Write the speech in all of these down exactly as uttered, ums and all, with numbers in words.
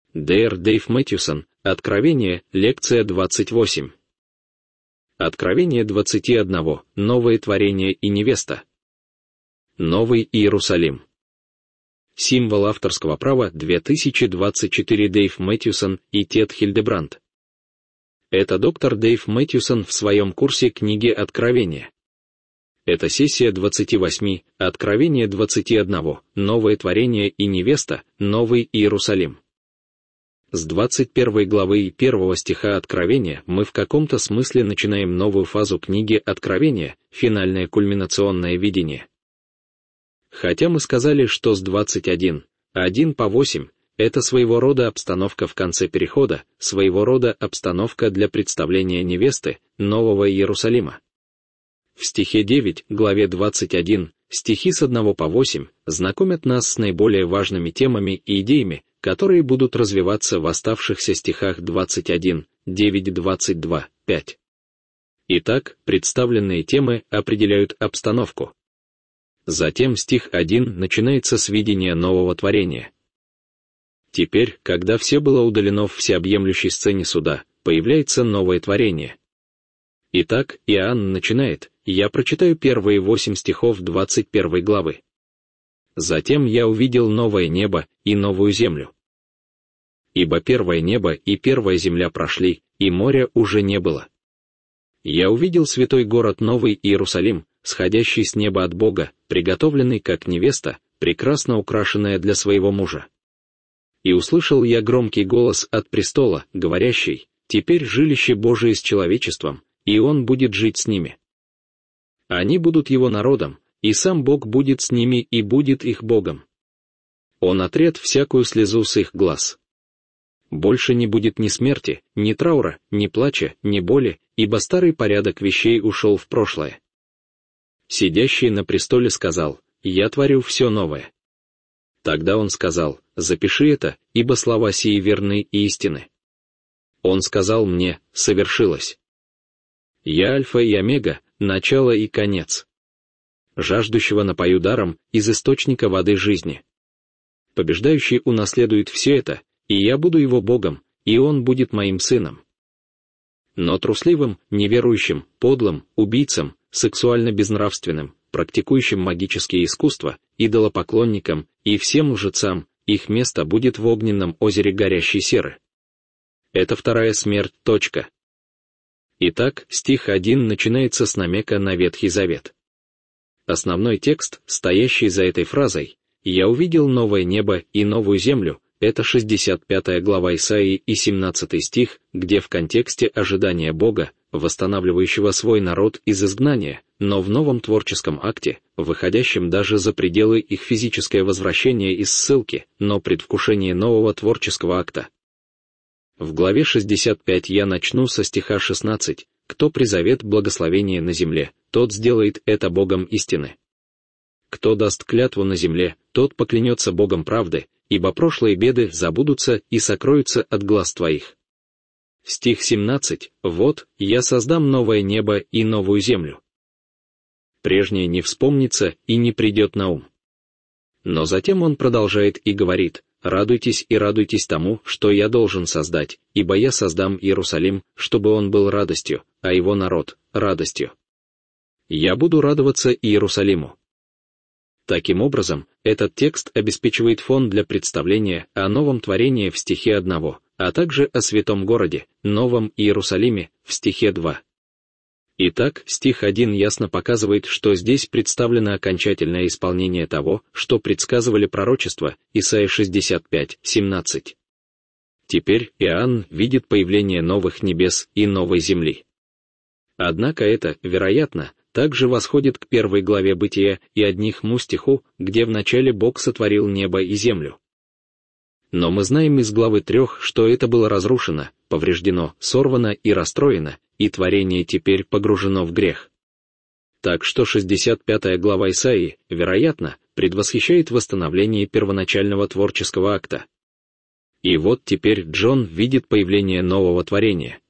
доктор Дэйв Мэтьюсон. Откровение, лекция двадцать восемь. Откровение двадцать один. Новое творение и невеста. Новый Иерусалим. Символ авторского права две тысячи двадцать четыре. Дэйв Мэтьюсон и Тед Хильдебранд. Это доктор Дэйв Мэтьюсон в своем курсе книги Откровения. Это сессия двадцать восемь, Откровение двадцать один, Новое творение и невеста, Новый Иерусалим. С двадцать первой главы и первого стиха Откровения мы в каком-то смысле начинаем новую фазу книги Откровения, финальное кульминационное видение. Хотя мы сказали, что с двадцать один, один по восемь, это своего рода обстановка в конце перехода, своего рода обстановка для представления невесты, Нового Иерусалима. В стихе девять, главе двадцать один, стихи с одного по восемь, знакомят нас с наиболее важными темами и идеями, которые будут развиваться в оставшихся стихах двадцать один, девять, двадцать два, пять. Итак, представленные темы определяют обстановку. Затем стих один начинается с видения нового творения. Теперь, когда все было удалено в всеобъемлющей сцене суда, появляется новое творение. Итак, Иоанн начинает, я прочитаю первые восемь стихов двадцать первой главы. «Затем я увидел новое небо и новую землю. Ибо первое небо и первая земля прошли, и моря уже не было. Я увидел святой город Новый Иерусалим, сходящий с неба от Бога, приготовленный как невеста, прекрасно украшенная для своего мужа. И услышал я громкий голос от престола, говорящий, теперь жилище Божие с человечеством, и он будет жить с ними. Они будут его народом, и сам Бог будет с ними и будет их Богом. Он отрет всякую слезу с их глаз. Больше не будет ни смерти, ни траура, ни плача, ни боли, ибо старый порядок вещей ушел в прошлое. Сидящий на престоле сказал, я творю все новое. Тогда он сказал, запиши это, ибо слова сии верны и истины. Он сказал мне, совершилось. Я Альфа и Омега, начало и конец. Жаждущего напою даром из источника воды жизни. Побеждающий унаследует все это, и я буду его Богом, и он будет моим сыном. Но трусливым, неверующим, подлым, убийцам, сексуально безнравственным, практикующим магические искусства, идолопоклонникам и всем лжецам, их место будет в огненном озере горящей серы. Это вторая смерть. Точка. Итак, стих один начинается с намека на Ветхий Завет. Основной текст, стоящий за этой фразой «Я увидел новое небо и новую землю», это шестьдесят пятая глава Исаии и семнадцатый стих, где в контексте ожидания Бога, восстанавливающего свой народ из изгнания, но в новом творческом акте, выходящем даже за пределы их физическое возвращение из ссылки, но предвкушение нового творческого акта. В главе шестьдесят пять я начну со стиха шестнадцать, «Кто призовет благословение на земле, тот сделает это Богом истины. Кто даст клятву на земле, тот поклянется Богом правды, ибо прошлые беды забудутся и сокроются от глаз твоих». Стих семнадцать, «Вот, я создам новое небо и новую землю. Прежнее не вспомнится и не придет на ум». Но затем он продолжает и говорит, «Радуйтесь и радуйтесь тому, что я должен создать, ибо я создам Иерусалим, чтобы он был радостью, а его народ — радостью. Я буду радоваться Иерусалиму». Таким образом, этот текст обеспечивает фон для представления о новом творении в стихе одного, а также о святом городе, Новом Иерусалиме, в стихе два. Итак, стих один ясно показывает, что здесь представлено окончательное исполнение того, что предсказывали пророчества, Исайя шестьдесят пять, семнадцать. Теперь Иоанн видит появление новых небес и новой земли. Однако это, вероятно, также восходит к первой главе Бытия и одному стиху, где вначале Бог сотворил небо и землю. Но мы знаем из главы трех, что это было разрушено, повреждено, сорвано и расстроено, и творение теперь погружено в грех. Так что шестьдесят пятая глава Исаии, вероятно, предвосхищает восстановление первоначального творческого акта. И вот теперь Джон видит появление нового творения.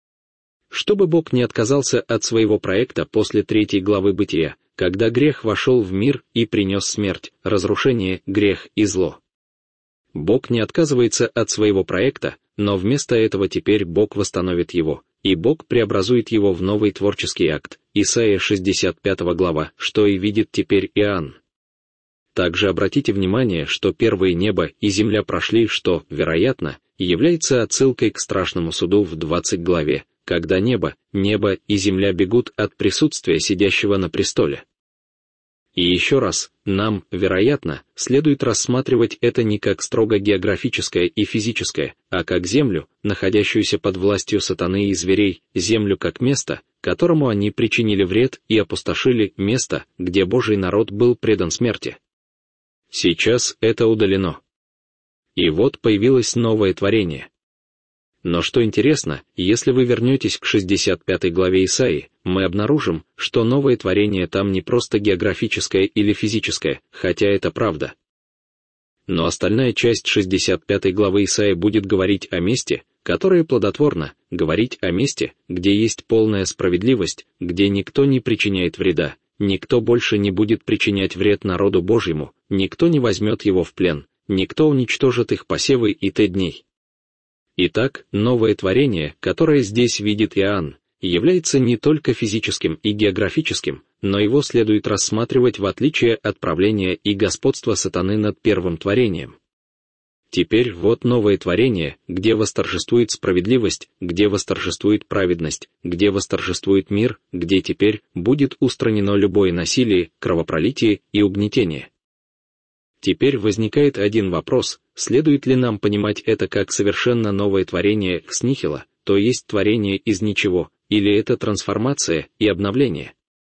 Чтобы Бог не отказался от своего проекта после третьей главы Бытия, когда грех вошел в мир и принес смерть, разрушение, грех и зло. Бог не отказывается от своего проекта, но вместо этого теперь Бог восстановит его, и Бог преобразует его в новый творческий акт. Исайя шестьдесят пятая глава, что и видит теперь Иоанн. Также обратите внимание, что первые небо и земля прошли, что, вероятно, является отсылкой к страшному суду в двадцатой главе, когда небо, небо и земля бегут от присутствия сидящего на престоле. И еще раз, нам, вероятно, следует рассматривать это не как строго географическое и физическое, а как землю, находящуюся под властью сатаны и зверей, землю как место, которому они причинили вред и опустошили, место, где Божий народ был предан смерти. Сейчас это удалено. И вот появилось новое творение. Но что интересно, если вы вернетесь к шестьдесят пятой главе Исаии, мы обнаружим, что новое творение там не просто географическое или физическое, хотя это правда. Но остальная часть шестьдесят пятой главы Исаии будет говорить о месте, которое плодотворно, говорить о месте, где есть полная справедливость, где никто не причиняет вреда, никто больше не будет причинять вред народу Божьему, никто не возьмет его в плен, никто уничтожит их посевы и те дней. Итак, новое творение, которое здесь видит Иоанн, является не только физическим и географическим, но его следует рассматривать в отличие от правления и господства сатаны над первым творением. Теперь вот новое творение, где восторжествует справедливость, где восторжествует праведность, где восторжествует мир, где теперь будет устранено любое насилие, кровопролитие и угнетение. Теперь возникает один вопрос: следует ли нам понимать это как совершенно новое творение экс нихило, то есть творение из ничего, или это трансформация и обновление?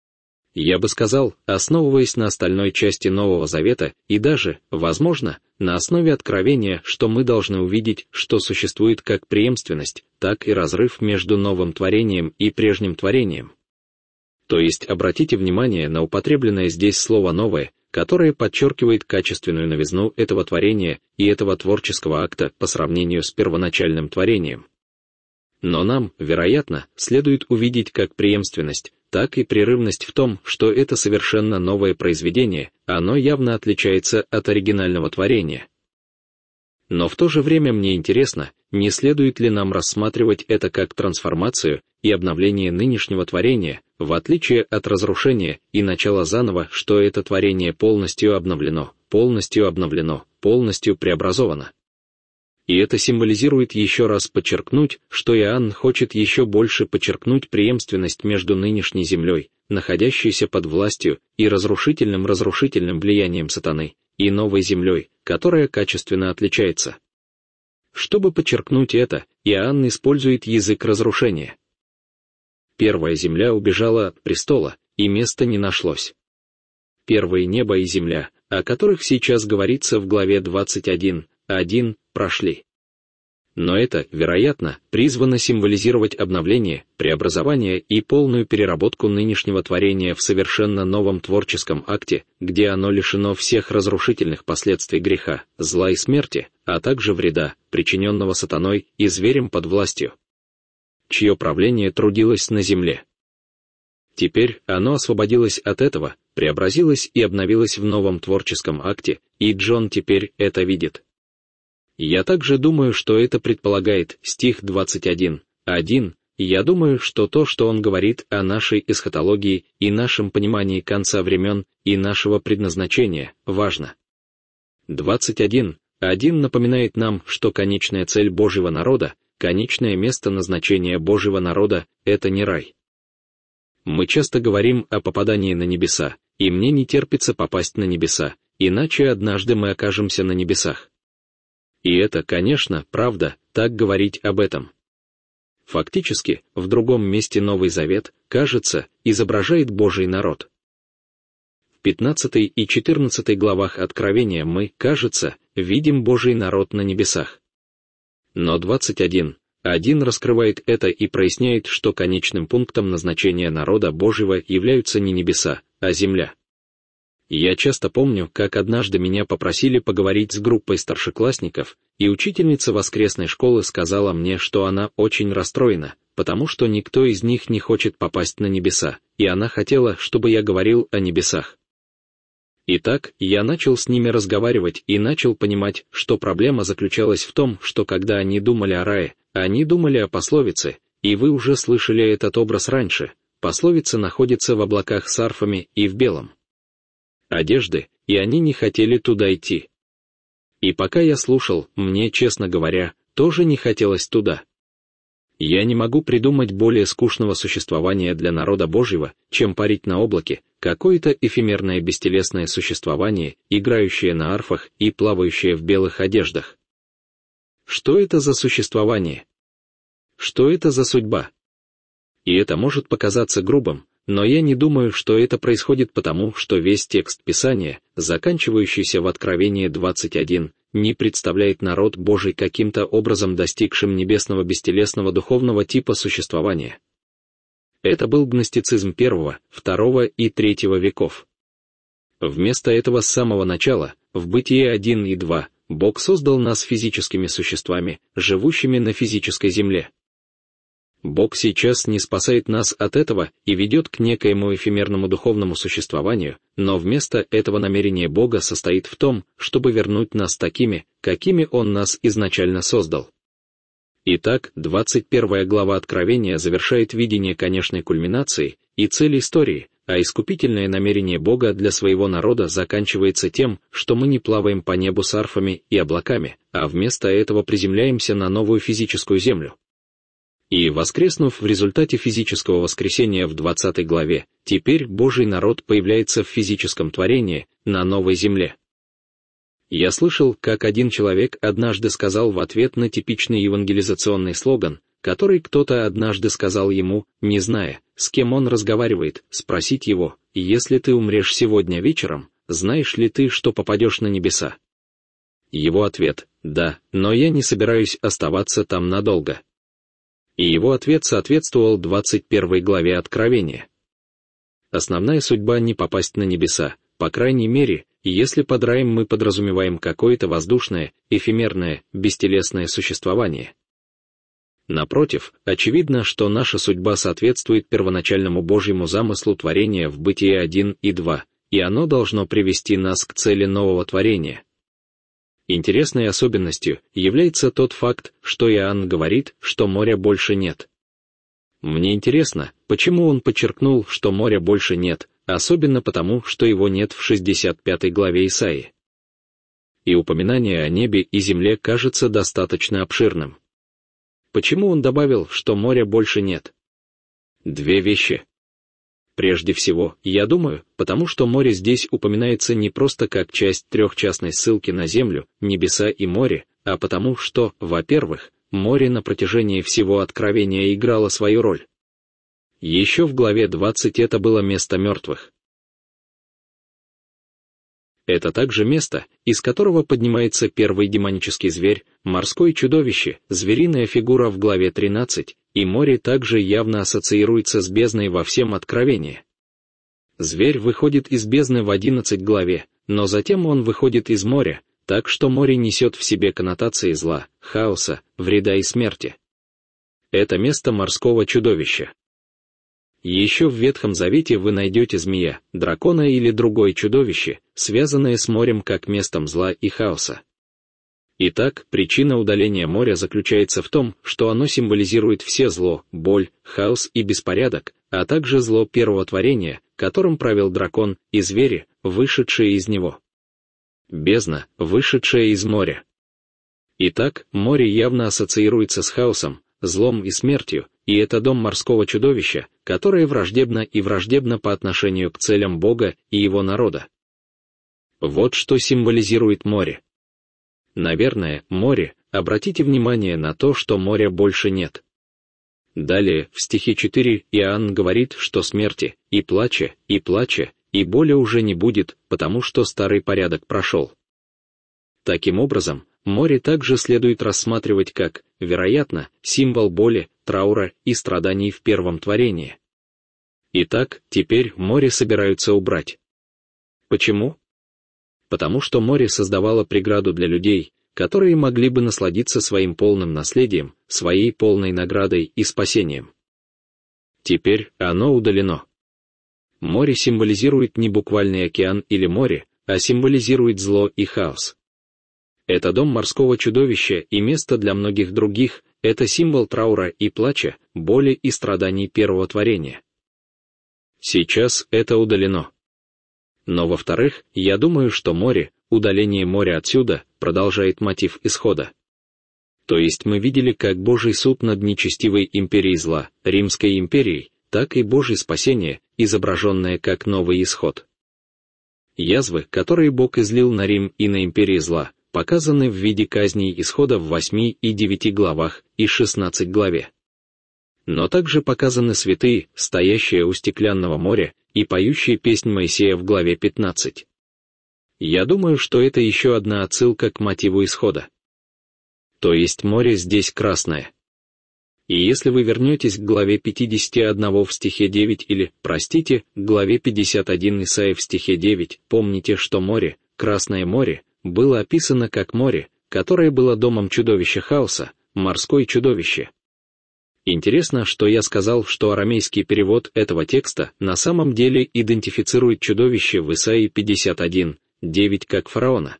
Я бы сказал, основываясь на остальной части Нового Завета и даже, возможно, на основе откровения, что мы должны увидеть, что существует как преемственность, так и разрыв между новым творением и прежним творением. То есть обратите внимание на употребленное здесь слово «новое», которое подчеркивает качественную новизну этого творения и этого творческого акта по сравнению с первоначальным творением. Но нам, вероятно, следует увидеть как преемственность, так и прерывность в том, что это совершенно новое произведение, оно явно отличается от оригинального творения. Но в то же время мне интересно, не следует ли нам рассматривать это как трансформацию и обновление нынешнего творения, в отличие от разрушения и начала заново, что это творение полностью обновлено, полностью обновлено, полностью преобразовано. И это символизирует еще раз подчеркнуть, что Иоанн хочет еще больше подчеркнуть преемственность между нынешней землей, находящейся под властью и разрушительным разрушительным влиянием сатаны, и новой землей, которая качественно отличается. Чтобы подчеркнуть это, Иоанн использует язык разрушения. Первая земля убежала от престола, и места не нашлось. Первые небо и земля, о которых сейчас говорится в главе двадцать один, один, прошли. Но это, вероятно, призвано символизировать обновление, преобразование и полную переработку нынешнего творения в совершенно новом творческом акте, где оно лишено всех разрушительных последствий греха, зла и смерти, а также вреда, причиненного сатаной и зверем под властью, чье правление трудилось на земле. Теперь оно освободилось от этого, преобразилось и обновилось в новом творческом акте, и Джон теперь это видит. Я также думаю, что это предполагает стих двадцать один, один, я думаю, что то, что он говорит о нашей эсхатологии и нашем понимании конца времен и нашего предназначения, важно. двадцать один, один напоминает нам, что конечная цель Божьего народа, конечное место назначения Божьего народа — это не рай. Мы часто говорим о попадании на небеса, и мне не терпится попасть на небеса, иначе однажды мы окажемся на небесах. И это, конечно, правда, так говорить об этом. Фактически, в другом месте Новый Завет, кажется, изображает Божий народ. В пятнадцатой и четырнадцатой главах Откровения мы, кажется, видим Божий народ на небесах. Но двадцать один, один раскрывает это и проясняет, что конечным пунктом назначения народа Божьего являются не небеса, а земля. Я часто помню, как однажды меня попросили поговорить с группой старшеклассников, и учительница воскресной школы сказала мне, что она очень расстроена, потому что никто из них не хочет попасть на небеса, и она хотела, чтобы я говорил о небесах. Итак, я начал с ними разговаривать и начал понимать, что проблема заключалась в том, что когда они думали о рае, они думали о пословице, и вы уже слышали этот образ раньше. Пословица находится в облаках с арфами и в белом одежды, и они не хотели туда идти. И пока я слушал, мне, честно говоря, тоже не хотелось туда. Я не могу придумать более скучного существования для народа Божьего, чем парить на облаке, какое-то эфемерное бестелесное существование, играющее на арфах и плавающее в белых одеждах. Что это за существование? Что это за судьба? И это может показаться грубым, но я не думаю, что это происходит потому, что весь текст Писания, заканчивающийся в Откровении двадцать один, не представляет народ Божий каким-то образом достигшим небесного бестелесного духовного типа существования. Это был гностицизм первого, второго и третьего веков. Вместо этого с самого начала, в Бытие один и два, Бог создал нас физическими существами, живущими на физической земле. Бог сейчас не спасает нас от этого и ведет к некоему эфемерному духовному существованию, но вместо этого намерение Бога состоит в том, чтобы вернуть нас такими, какими Он нас изначально создал. Итак, двадцать первая глава Откровения завершает видение конечной кульминации и цель истории, а искупительное намерение Бога для своего народа заканчивается тем, что мы не плаваем по небу с арфами и облаками, а вместо этого приземляемся на новую физическую землю. И, воскреснув в результате физического воскресения в двадцатой главе, теперь Божий народ появляется в физическом творении, на новой земле. Я слышал, как один человек однажды сказал в ответ на типичный евангелизационный слоган, который кто-то однажды сказал ему, не зная, с кем он разговаривает, спросить его: «Если ты умрешь сегодня вечером, знаешь ли ты, что попадешь на небеса?» Его ответ: «Да, но я не собираюсь оставаться там надолго». И его ответ соответствовал двадцать первой главе Откровения. Основная судьба — не попасть на небеса, по крайней мере, если под раем мы подразумеваем какое-то воздушное, эфемерное, бестелесное существование. Напротив, очевидно, что наша судьба соответствует первоначальному Божьему замыслу творения в Бытие один и два, и оно должно привести нас к цели нового творения. Интересной особенностью является тот факт, что Иоанн говорит, что моря больше нет. Мне интересно, почему он подчеркнул, что моря больше нет, особенно потому, что его нет в шестьдесят пятой главе Исаии. И упоминание о небе и земле кажется достаточно обширным. Почему он добавил, что моря больше нет? Две вещи. Прежде всего, я думаю, потому что море здесь упоминается не просто как часть трехчастной ссылки на землю, небеса и море, а потому что, во-первых, море на протяжении всего Откровения играло свою роль. Еще в главе двадцать это было место мертвых. Это также место, из которого поднимается первый демонический зверь, морское чудовище, звериная фигура в главе тринадцать, и море также явно ассоциируется с бездной во всем Откровении. Зверь выходит из бездны в одиннадцатой главе, но затем он выходит из моря, так что море несет в себе коннотации зла, хаоса, вреда и смерти. Это место морского чудовища. Еще в Ветхом Завете вы найдете змея, дракона или другое чудовище, связанное с морем как местом зла и хаоса. Итак, причина удаления моря заключается в том, что оно символизирует все зло, боль, хаос и беспорядок, а также зло первого творения, которым правил дракон, и звери, вышедшие из него. Бездна, вышедшая из моря. Итак, море явно ассоциируется с хаосом, злом и смертью, и это дом морского чудовища, которое враждебно и враждебно по отношению к целям Бога и его народа. Вот что символизирует море. Наверное, море, обратите внимание на то, что моря больше нет. Далее, в стихе четыре, Иоанн говорит, что смерти, и плача, и плача, и боли уже не будет, потому что старый порядок прошел. Таким образом, море также следует рассматривать как, вероятно, символ боли, траура и страданий в первом творении. Итак, теперь море собираются убрать. Почему? Потому что море создавало преграду для людей, которые могли бы насладиться своим полным наследием, своей полной наградой и спасением. Теперь оно удалено. Море символизирует не буквальный океан или море, а символизирует зло и хаос. Это дом морского чудовища и место для многих других, это символ траура и плача, боли и страданий первого творения. Сейчас это удалено. Но во-вторых, я думаю, что море, удаление моря отсюда, продолжает мотив исхода. То есть мы видели как Божий суд над нечестивой империей зла, Римской империей, так и Божье спасение, изображенное как новый исход. Язвы, которые Бог излил на Рим и на империи зла, показаны в виде казней исхода в восьми и девяти главах и шестнадцатой главе. Но также показаны святые, стоящие у стеклянного моря, и поющие песнь Моисея в главе пятнадцатой. Я думаю, что это еще одна отсылка к мотиву исхода. То есть море здесь красное. И если вы вернетесь к главе пятьдесят один в стихе девять или, простите, к главе пятьдесят один Исаии в стихе девять, помните, что море, Красное море, было описано как море, которое было домом чудовища хаоса, морское чудовище. Интересно, что я сказал, что арамейский перевод этого текста на самом деле идентифицирует чудовище в Исаии пятьдесят один, девять как фараона.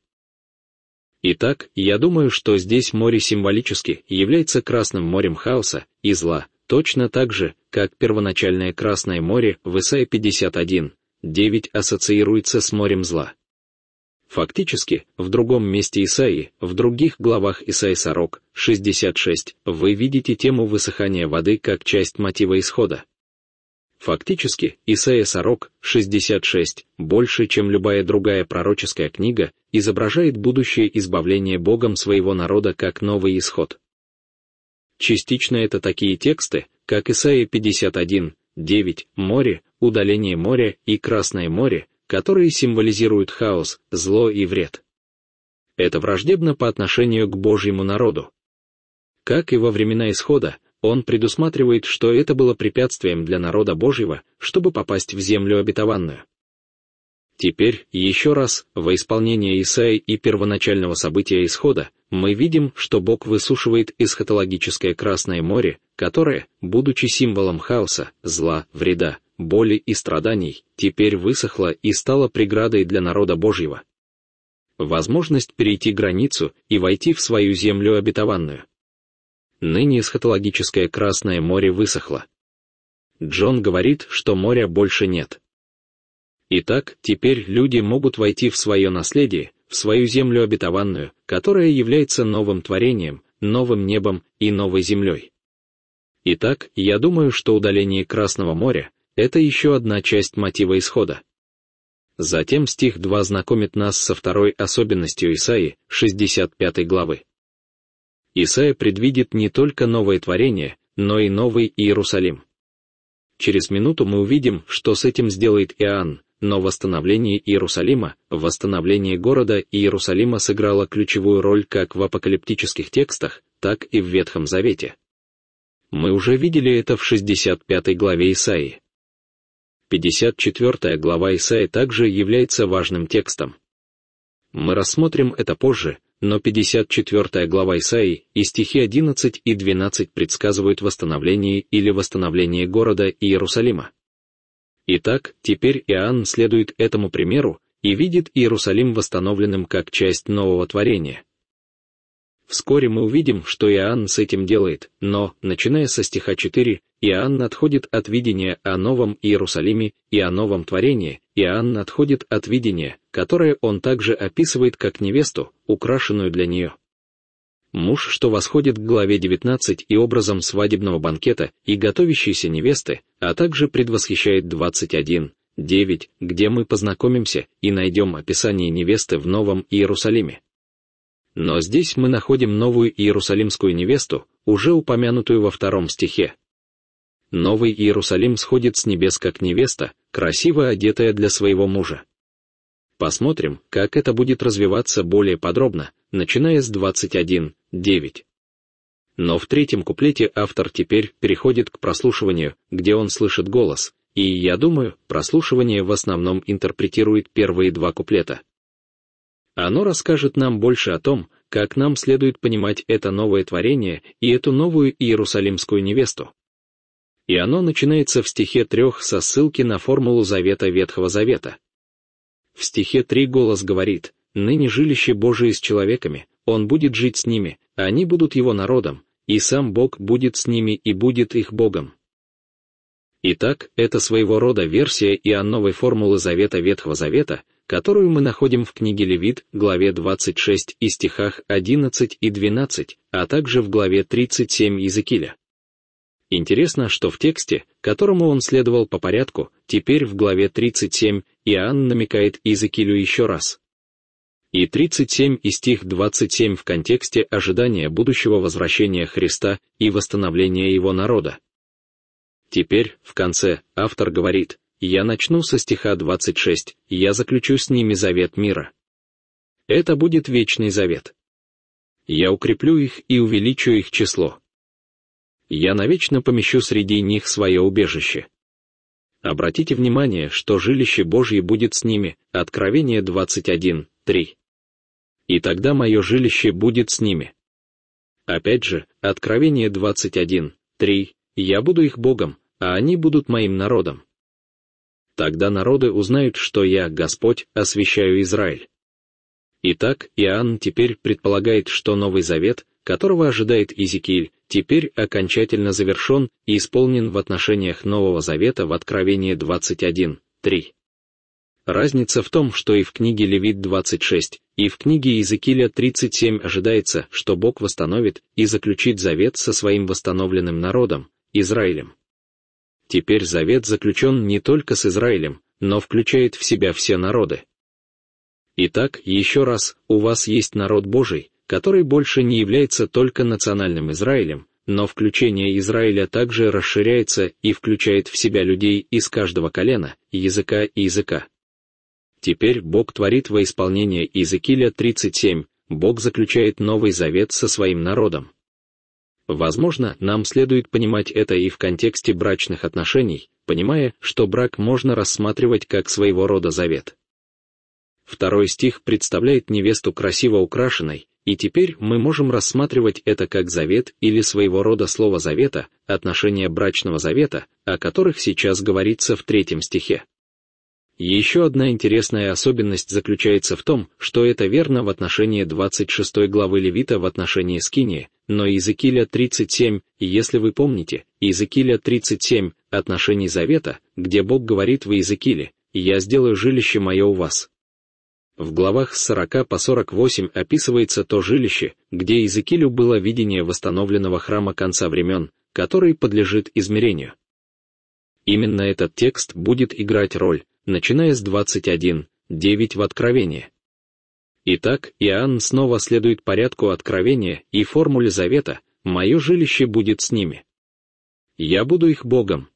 Итак, я думаю, что здесь море символически является Красным морем хаоса и зла, точно так же, как первоначальное Красное море в Исаии пятьдесят один, девять ассоциируется с морем зла. Фактически, в другом месте Исаии, в других главах Исаии сорок, шестьдесят шесть, вы видите тему высыхания воды как часть мотива исхода. Фактически, Исаия сорок, шестьдесят шесть, больше, чем любая другая пророческая книга, изображает будущее избавление Богом своего народа как новый исход. Частично это такие тексты, как Исаия пятьдесят один, девять, море, удаление моря и Красное море, которые символизируют хаос, зло и вред. Это враждебно по отношению к Божьему народу. Как и во времена исхода, он предусматривает, что это было препятствием для народа Божьего, чтобы попасть в землю обетованную. Теперь, еще раз, во исполнение Исаии и первоначального события исхода, мы видим, что Бог высушивает эсхатологическое Красное море, которое, будучи символом хаоса, зла, вреда, боли и страданий, теперь высохло и стало преградой для народа Божьего. Возможность перейти границу и войти в свою землю обетованную. Ныне эсхатологическое Красное море высохло. Джон говорит, что моря больше нет. Итак, теперь люди могут войти в свое наследие, в свою землю обетованную, которая является новым творением, новым небом и новой землей. Итак, я думаю, что удаление Красного моря — это еще одна часть мотива исхода. Затем стих два знакомит нас со второй особенностью Исаии, шестьдесят пятой главы. Исаия предвидит не только новое творение, но и новый Иерусалим. Через минуту мы увидим, что с этим сделает Иоанн, но восстановление Иерусалима, восстановление города Иерусалима сыграло ключевую роль как в апокалиптических текстах, так и в Ветхом Завете. Мы уже видели это в шестьдесят пятой главе Исаии. пятьдесят четвёртая глава Исаии также является важным текстом. Мы рассмотрим это позже, но пятьдесят четвёртая глава Исаии и стихи одиннадцать и двенадцать предсказывают восстановление или восстановление города Иерусалима. Итак, теперь Иоанн следует этому примеру и видит Иерусалим восстановленным как часть нового творения. Вскоре мы увидим, что Иоанн с этим делает, но, начиная со стиха четыре, Иоанн отходит от видения о новом Иерусалиме и о новом творении, Иоанн отходит от видения, которое он также описывает как невесту, украшенную для нее. Муж, что восходит к главе девятнадцать и образом свадебного банкета и готовящейся невесты, а также предвосхищает двадцать один, девять, где мы познакомимся и найдем описание невесты в Новом Иерусалиме. Но здесь мы находим новую Иерусалимскую невесту, уже упомянутую во втором стихе. Новый Иерусалим сходит с небес как невеста, красиво одетая для своего мужа. Посмотрим, как это будет развиваться более подробно, начиная с двадцать один, девять. Но в третьем куплете автор теперь переходит к прослушиванию, где он слышит голос, и, я думаю, прослушивание в основном интерпретирует первые два куплета. Оно расскажет нам больше о том, как нам следует понимать это новое творение и эту новую Иерусалимскую невесту. И оно начинается в стихе трех со ссылки на формулу завета Ветхого Завета. в стихе три голос говорит: «Ныне жилище Божие с человеками, Он будет жить с ними, они будут Его народом, и сам Бог будет с ними и будет их Богом». Итак, это своего рода версия Иоанновой формулы Завета Ветхого Завета, которую мы находим в книге Левит, главе двадцать шесть и стихах одиннадцать и двенадцать, а также в главе тридцать семь Иезекииля. Интересно, что в тексте, которому он следовал по порядку, теперь в главе тридцать семь Иоанн намекает Иезекиилю еще раз. И тридцать семь и стих двадцать семь в контексте ожидания будущего возвращения Христа и восстановления Его народа. Теперь, в конце, автор говорит: «Я начну со стиха двадцать шесть, я заключу с ними завет мира. Это будет вечный завет. Я укреплю их и увеличу их число. Я навечно помещу среди них свое убежище». Обратите внимание, что жилище Божье будет с ними, Откровение двадцать один, три. «И тогда мое жилище будет с ними». Опять же, Откровение двадцать один, три, «Я буду их Богом, а они будут моим народом. Тогда народы узнают, что я, Господь, освящаю Израиль». Итак, Иоанн теперь предполагает, что Новый Завет, которого ожидает Иезекииль, теперь окончательно завершен и исполнен в отношениях Нового Завета в Откровении двадцать один, три. Разница в том, что и в книге Левит двадцать шесть, и в книге Иезекииля тридцать семь ожидается, что Бог восстановит и заключит завет со своим восстановленным народом, Израилем. Теперь завет заключен не только с Израилем, но включает в себя все народы. Итак, еще раз, у вас есть народ Божий, который больше не является только национальным Израилем, но включение Израиля также расширяется и включает в себя людей из каждого колена, языка и языка. Теперь Бог творит во исполнение Иезекииля тридцать семь, Бог заключает Новый Завет со своим народом. Возможно, нам следует понимать это и в контексте брачных отношений, понимая, что брак можно рассматривать как своего рода завет. Второй стих представляет невесту красиво украшенной, и теперь мы можем рассматривать это как завет или своего рода слово завета, отношения брачного завета, о которых сейчас говорится в третьем стихе. Еще одна интересная особенность заключается в том, что это верно в отношении двадцать шестой главы Левита в отношении Скинии, но Иезекииля тридцать семь, если вы помните, Иезекииля тридцать семь, отношений завета, где Бог говорит в Иезекииле: «Я сделаю жилище мое у вас». В главах с сорока по сорок восемь описывается то жилище, где Иезекиилю было видение восстановленного храма конца времен, который подлежит измерению. Именно этот текст будет играть роль, начиная с двадцать один, девять в Откровении. Итак, Иоанн снова следует порядку Откровения и формуле завета: «Мое жилище будет с ними. Я буду их Богом.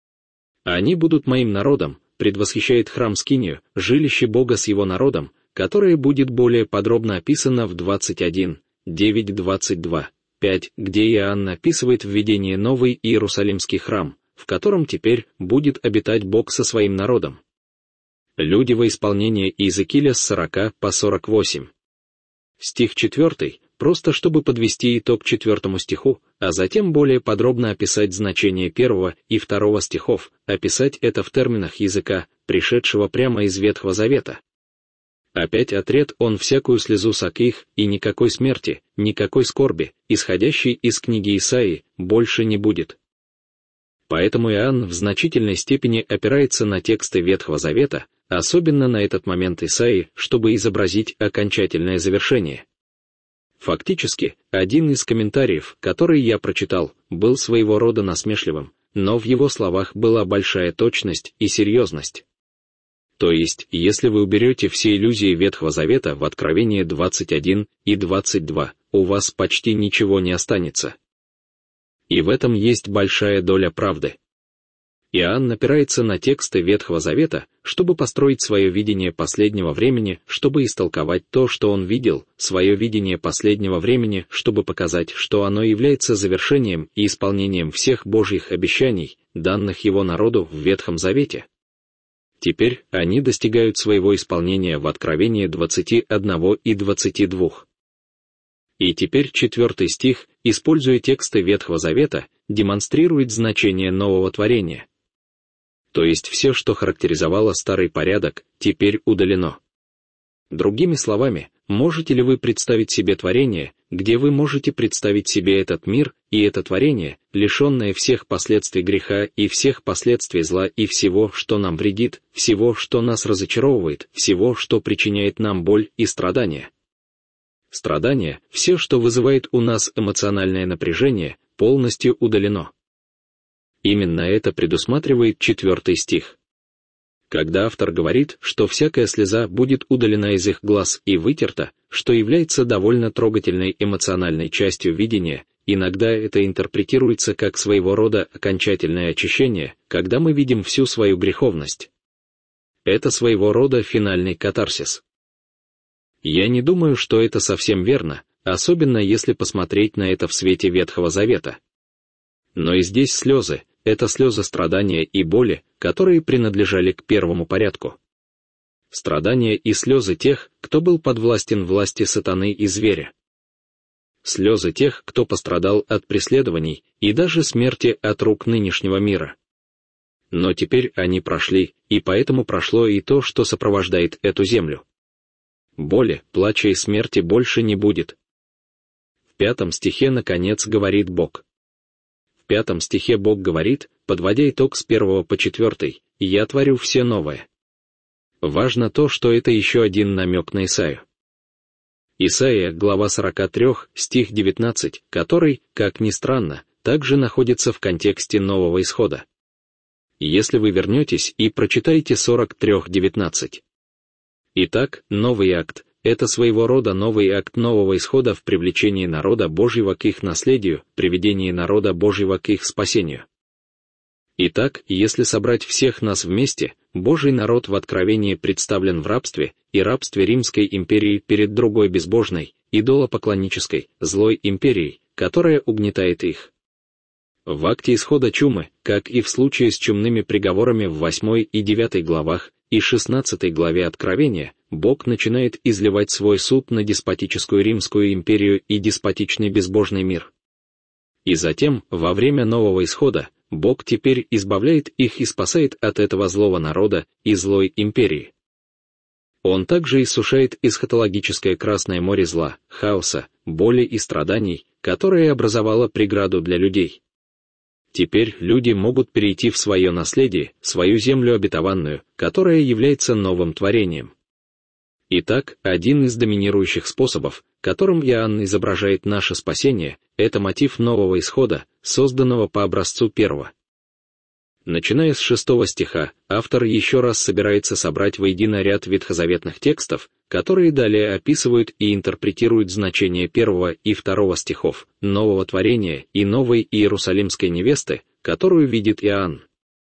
Они будут моим народом», предвосхищает храм Скинию, жилище Бога с его народом, которое будет более подробно описано в двадцать один, девять двадцать два, пять, где Иоанн описывает введение новый Иерусалимский храм, в котором теперь будет обитать Бог со своим народом. Люди во исполнение Иезекииля с сорока по сорок восемь. Стих четвертый, просто чтобы подвести итог четвертому стиху, а затем более подробно описать значение первого и второго стихов, описать это в терминах языка, пришедшего прямо из Ветхого Завета. Опять отрет он всякую слезу соких, и никакой смерти, никакой скорби, исходящей из книги Исаии, больше не будет. Поэтому Иоанн в значительной степени опирается на тексты Ветхого Завета, особенно на этот момент Исаии, чтобы изобразить окончательное завершение. Фактически, один из комментариев, который я прочитал, был своего рода насмешливым, но в его словах была большая точность и серьезность. То есть, если вы уберете все иллюзии Ветхого Завета в Откровении двадцать один и двадцать два, у вас почти ничего не останется. И в этом есть большая доля правды. Иоанн опирается на тексты Ветхого Завета, чтобы построить свое видение последнего времени, чтобы истолковать то, что он видел, свое видение последнего времени, чтобы показать, что оно является завершением и исполнением всех Божьих обещаний, данных его народу в Ветхом Завете. Теперь они достигают своего исполнения в Откровении двадцати одного и двадцати двух. И теперь четвертый стих, используя тексты Ветхого Завета, демонстрирует значение нового творения. То есть все, что характеризовало старый порядок, теперь удалено. Другими словами, можете ли вы представить себе творение, где вы можете представить себе этот мир и это творение, лишенное всех последствий греха и всех последствий зла и всего, что нам вредит, всего, что нас разочаровывает, всего, что причиняет нам боль и страдания? Страдания, все, что вызывает у нас эмоциональное напряжение, полностью удалено. Именно это предусматривает четвертый стих. Когда автор говорит, что всякая слеза будет удалена из их глаз и вытерта, что является довольно трогательной эмоциональной частью видения, иногда это интерпретируется как своего рода окончательное очищение, когда мы видим всю свою греховность. Это своего рода финальный катарсис. Я не думаю, что это совсем верно, особенно если посмотреть на это в свете Ветхого Завета. Но и здесь слезы — это слезы страдания и боли, которые принадлежали к первому порядку. Страдания и слезы тех, кто был подвластен власти сатаны и зверя. Слезы тех, кто пострадал от преследований и даже смерти от рук нынешнего мира. Но теперь они прошли, и поэтому прошло и то, что сопровождает эту землю. Боли, плача и смерти больше не будет. В пятом стихе наконец говорит Бог. В пятом стихе Бог говорит, подводя итог с первого по четвертый, «Я творю все новое». Важно то, что это еще один намек на Исаию. Исаия, глава сорок три, стих девятнадцать, который, как ни странно, также находится в контексте Нового Исхода. Если вы вернетесь и прочитаете сорок три девятнадцать. Итак, новый акт — это своего рода новый акт Нового Исхода в привлечении народа Божьего к их наследию, приведении народа Божьего к их спасению. Итак, если собрать всех нас вместе, Божий народ в Откровении представлен в рабстве и рабстве Римской империи перед другой безбожной, идолопоклоннической, злой империей, которая угнетает их. В акте исхода чумы, как и в случае с чумными приговорами в восьмой и девятой главах и шестнадцатой главе Откровения, Бог начинает изливать свой суд на деспотическую Римскую империю и деспотичный безбожный мир. И затем, во время Нового Исхода, Бог теперь избавляет их и спасает от этого злого народа и злой империи. Он также иссушает эсхатологическое Красное море зла, хаоса, боли и страданий, которое образовало преграду для людей. Теперь люди могут перейти в свое наследие, свою землю обетованную, которая является новым творением. Итак, один из доминирующих способов, которым Иоанн изображает наше спасение, это мотив нового исхода, созданного по образцу первого. Начиная с шестого стиха, автор еще раз собирается собрать воедино ряд ветхозаветных текстов, которые далее описывают и интерпретируют значение первого и второго стихов, нового творения и новой Иерусалимской невесты, которую видит Иоанн.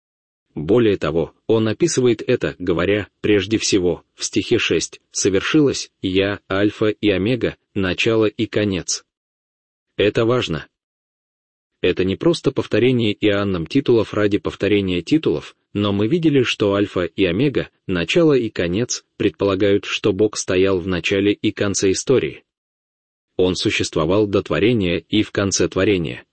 Более того, он описывает это, говоря, прежде всего, в стихе шесть, «Совершилось, Я, Альфа и Омега, начало и конец». Это важно. Это не просто повторение Иоанном титулов ради повторения титулов, но мы видели, что Альфа и Омега, начало и конец, предполагают, что Бог стоял в начале и конце истории. Он существовал до творения и в конце творения.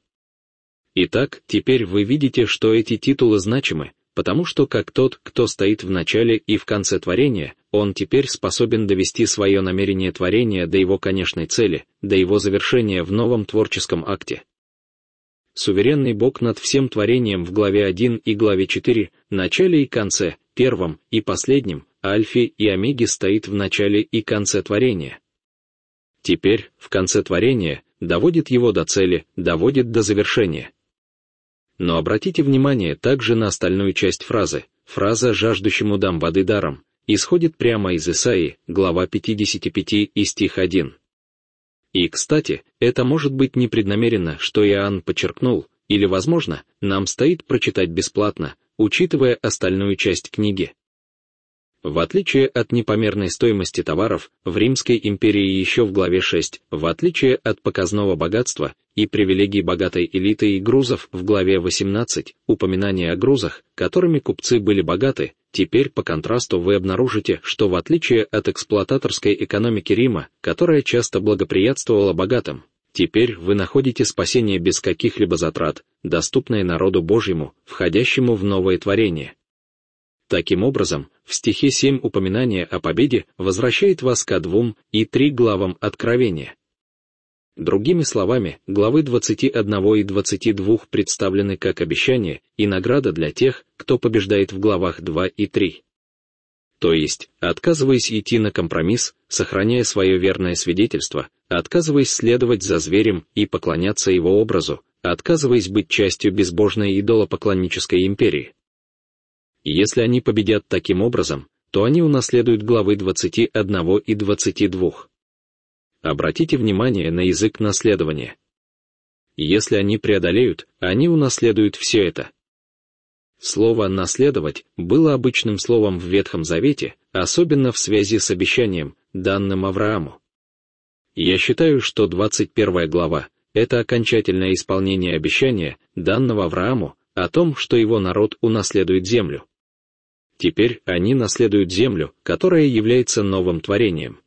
Итак, теперь вы видите, что эти титулы значимы, потому что как тот, кто стоит в начале и в конце творения, он теперь способен довести свое намерение творения до его конечной цели, до его завершения в новом творческом акте. Суверенный Бог над всем творением в главе один и главе четыре, начале и конце, первом и последнем, Альфе и Омеге стоит в начале и конце творения. Теперь, в конце творения, доводит его до цели, доводит до завершения. Но обратите внимание также на остальную часть фразы. Фраза «жаждущему дам воды даром» исходит прямо из Исаии, глава пятьдесят пять и стих один. И, кстати, это может быть непреднамеренно, что Иоанн подчеркнул, или, возможно, нам стоит прочитать бесплатно, учитывая остальную часть книги. В отличие от непомерной стоимости товаров, в Римской империи еще в главе шесть, в отличие от показного богатства и привилегий богатой элиты и грузов в главе восемнадцать, упоминание о грузах, которыми купцы были богаты, теперь по контрасту вы обнаружите, что в отличие от эксплуататорской экономики Рима, которая часто благоприятствовала богатым, теперь вы находите спасение без каких-либо затрат, доступное народу Божьему, входящему в новое творение. Таким образом, в стихе семь упоминание о победе возвращает вас ко двум и три главам Откровения. Другими словами, главы двадцати одного и двадцати двух представлены как обещание и награда для тех, кто побеждает в главах два и три. То есть, отказываясь идти на компромисс, сохраняя свое верное свидетельство, отказываясь следовать за зверем и поклоняться его образу, отказываясь быть частью безбожной идолопоклоннической империи. Если они победят таким образом, то они унаследуют главы двадцати одного и двадцати двух. Обратите внимание на язык наследования. Если они преодолеют, они унаследуют все это. Слово «наследовать» было обычным словом в Ветхом Завете, особенно в связи с обещанием, данным Аврааму. Я считаю, что двадцать первая глава — это окончательное исполнение обещания, данного Аврааму, о том, что его народ унаследует землю. Теперь они наследуют землю, которая является новым творением.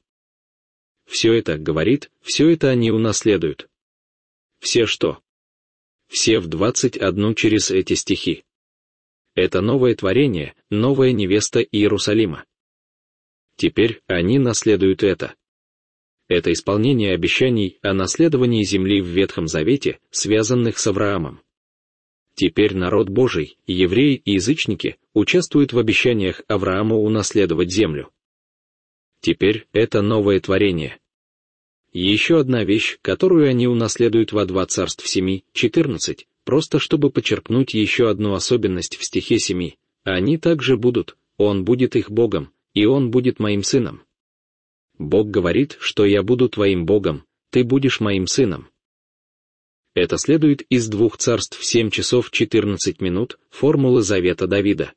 Все это, говорит, все это они унаследуют. Все что? Все в двадцать один через эти стихи. Это новое творение, новая невеста Иерусалима. Теперь они наследуют это. Это исполнение обещаний о наследовании земли в Ветхом Завете, связанных с Авраамом. Теперь народ Божий, евреи и язычники, участвуют в обещаниях Аврааму унаследовать землю. Теперь это новое творение. Еще одна вещь, которую они унаследуют во два царств семи, четырнадцать, просто чтобы подчеркнуть еще одну особенность в стихе семи. Они также будут, Он будет их Богом, и Он будет моим сыном. Бог говорит, что я буду твоим Богом, ты будешь моим сыном. Это следует из двух царств семь часов четырнадцать минут, формулы завета Давида.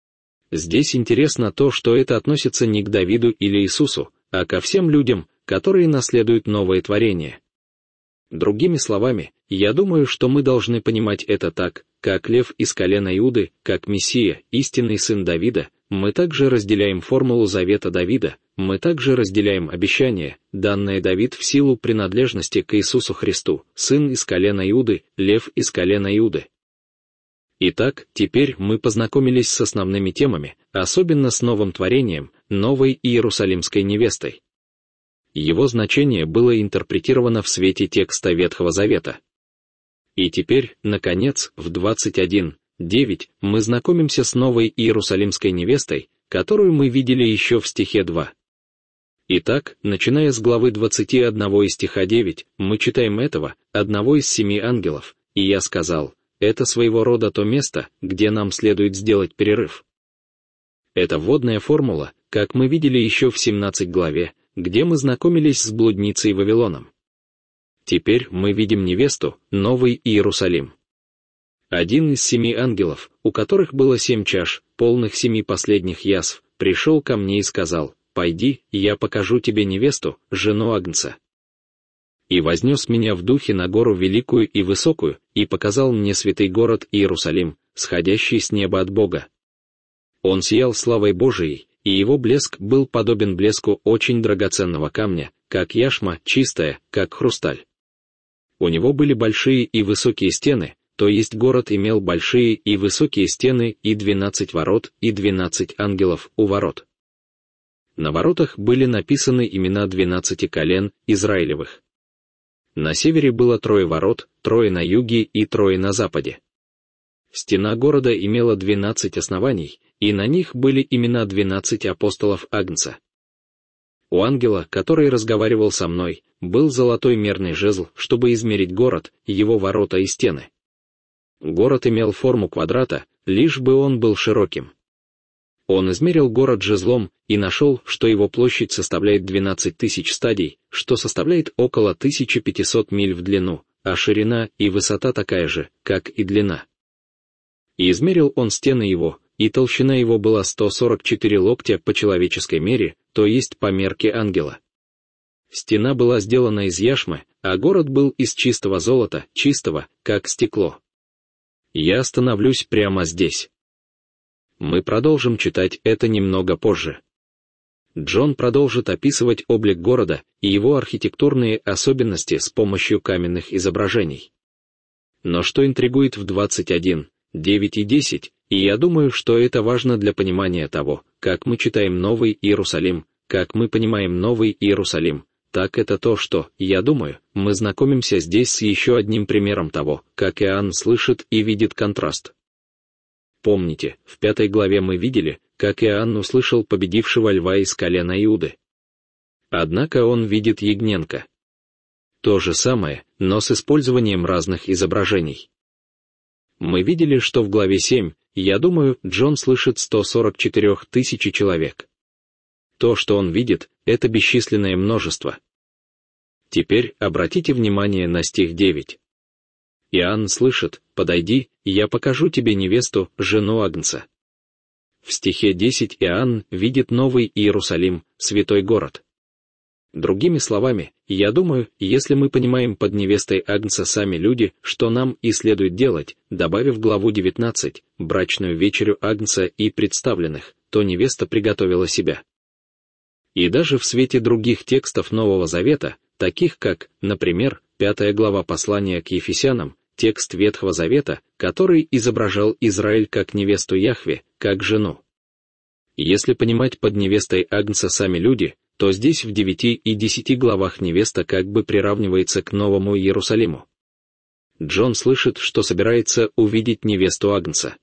Здесь интересно то, что это относится не к Давиду или Иисусу, а ко всем людям, которые наследуют новое творение. Другими словами, я думаю, что мы должны понимать это так, как лев из колена Иуды, как Мессия, истинный сын Давида, мы также разделяем формулу завета Давида, мы также разделяем обещание, данное Давид в силу принадлежности к Иисусу Христу, сын из колена Иуды, лев из колена Иуды. Итак, теперь мы познакомились с основными темами, особенно с новым творением, новой Иерусалимской невестой. Его значение было интерпретировано в свете текста Ветхого Завета. И теперь, наконец, в двадцать один девять мы знакомимся с новой Иерусалимской невестой, которую мы видели еще в стихе два. Итак, начиная с главы двадцати одного и стиха девять, мы читаем этого, одного из семи ангелов, и я сказал, это своего рода то место, где нам следует сделать перерыв. Это вводная формула, как мы видели еще в семнадцатой главе, где мы знакомились с блудницей Вавилоном. Теперь мы видим невесту, новый Иерусалим. Один из семи ангелов, у которых было семь чаш, полных семи последних язв, пришел ко мне и сказал, «Пойди, я покажу тебе невесту, жену Агнца». И вознес меня в духе на гору великую и высокую, и показал мне святый город Иерусалим, сходящий с неба от Бога. Он сиял славой Божией, и его блеск был подобен блеску очень драгоценного камня, как яшма, чистая, как хрусталь. У него были большие и высокие стены, то есть город имел большие и высокие стены и двенадцать ворот и двенадцать ангелов у ворот. На воротах были написаны имена двенадцати колен Израилевых. На севере было трое ворот, трое на юге и трое на западе. Стена города имела двенадцать оснований, и на них были имена двенадцати апостолов Агнца. У ангела, который разговаривал со мной, был золотой мерный жезл, чтобы измерить город, его ворота и стены. Город имел форму квадрата, лишь бы он был широким. Он измерил город жезлом и нашел, что его площадь составляет двенадцать тысяч стадий, что составляет около тысячи пятисот миль в длину, а ширина и высота такая же, как и длина. И измерил он стены его, и толщина его была сто сорок четыре локтя по человеческой мере, то есть по мерке ангела. Стена была сделана из яшмы, а город был из чистого золота, чистого, как стекло. Я остановлюсь прямо здесь. Мы продолжим читать это немного позже. Джон продолжит описывать облик города и его архитектурные особенности с помощью каменных изображений. Но что интригует в двадцать один девять и десять, и я думаю, что это важно для понимания того, как мы читаем Новый Иерусалим, как мы понимаем Новый Иерусалим, так это то, что, я думаю, мы знакомимся здесь с еще одним примером того, как Иоанн слышит и видит контраст. Помните, в пятой главе мы видели, как Иоанн услышал победившего льва из колена Иуды. Однако он видит ягненка. То же самое, но с использованием разных изображений. Мы видели, что в главе семь, я думаю, Джон слышит сто сорок четыре тысячи человек. То, что он видит, это бесчисленное множество. Теперь обратите внимание на стих девять. Иоанн слышит: «Подойди, и я покажу тебе невесту, жену Агнца». В стихе десять Иоанн видит Новый Иерусалим, святой город. Другими словами, я думаю, если мы понимаем под невестой Агнца сами люди, что нам и следует делать, добавив главу девятнадцать, брачную вечерю Агнца и представленных, то невеста приготовила себя. И даже в свете других текстов Нового Завета, таких как, например, пятая глава послания к Ефесянам, текст Ветхого Завета, который изображал Израиль как невесту Яхве, как жену. Если понимать под невестой Агнца сами люди, то здесь в девяти и десяти главах невеста как бы приравнивается к Новому Иерусалиму. Джон слышит, что собирается увидеть невесту Агнца.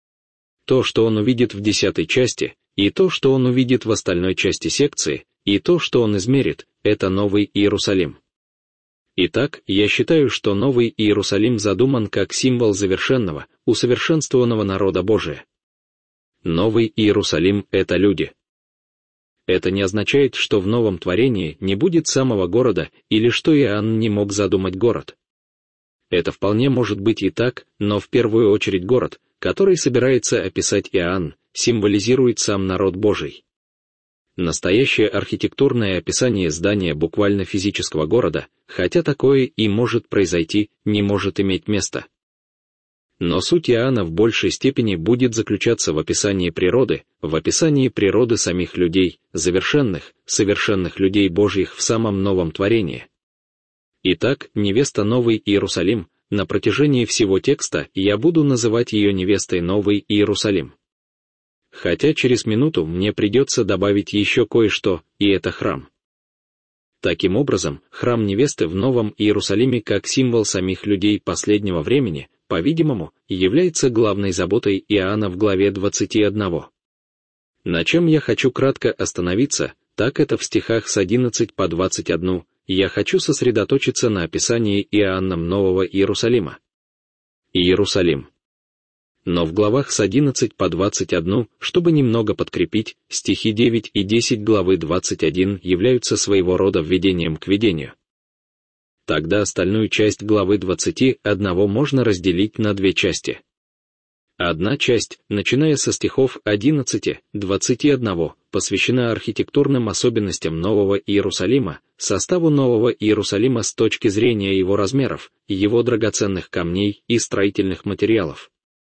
То, что он увидит в десятой части, и то, что он увидит в остальной части секции, и то, что он измерит, это Новый Иерусалим. Итак, я считаю, что Новый Иерусалим задуман как символ завершенного, усовершенствованного народа Божия. Новый Иерусалим — это люди. Это не означает, что в новом творении не будет самого города или что Иоанн не мог задумать город. Это вполне может быть и так, но в первую очередь город, который собирается описать Иоанн, символизирует сам народ Божий. Настоящее архитектурное описание здания буквально физического города, хотя такое и может произойти, не может иметь места. Но суть Иоанна в большей степени будет заключаться в описании природы, в описании природы самих людей, завершенных, совершенных людей Божьих в самом новом творении. Итак, невеста Новый Иерусалим, на протяжении всего текста я буду называть ее невестой Новый Иерусалим. Хотя через минуту мне придется добавить еще кое-что, и это храм. Таким образом, храм невесты в Новом Иерусалиме как символ самих людей последнего времени, по-видимому, является главной заботой Иоанна в главе двадцати одного. На чем я хочу кратко остановиться, так это в стихах с одиннадцати по двадцать один, я хочу сосредоточиться на описании Иоанном Нового Иерусалима. Иерусалим. Но в главах с одиннадцати по двадцать один, чтобы немного подкрепить, стихи девять и десять главы двадцать один являются своего рода введением к видению. Тогда остальную часть главы двадцати одного можно разделить на две части. Одна часть, начиная со стихов одиннадцати двадцати одного, посвящена архитектурным особенностям Нового Иерусалима, составу Нового Иерусалима с точки зрения его размеров, его драгоценных камней и строительных материалов.